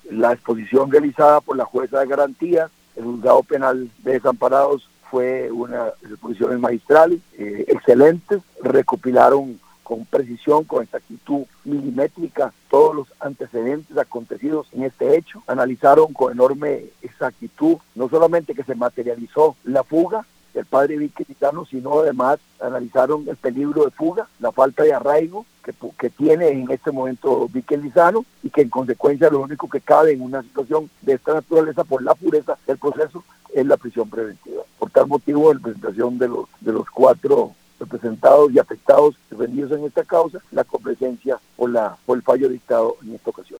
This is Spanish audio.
La exposición realizada por la jueza de garantía, el juzgado penal de desamparados, fue una exposición magistral, excelentes, recopilaron con precisión, con exactitud milimétrica, todos los antecedentes acontecidos en este hecho. Analizaron con enorme exactitud, no solamente que se materializó la fuga del padre Víquez Lizano, sino además analizaron el peligro de fuga, la falta de arraigo que tiene en este momento Víquez Lizano, y que en consecuencia lo único que cabe en una situación de esta naturaleza por la pureza del proceso es la prisión preventiva. Por tal motivo, en presentación de los 4 representados y afectados defendidos en esta causa, la complacencia por el fallo dictado en esta ocasión.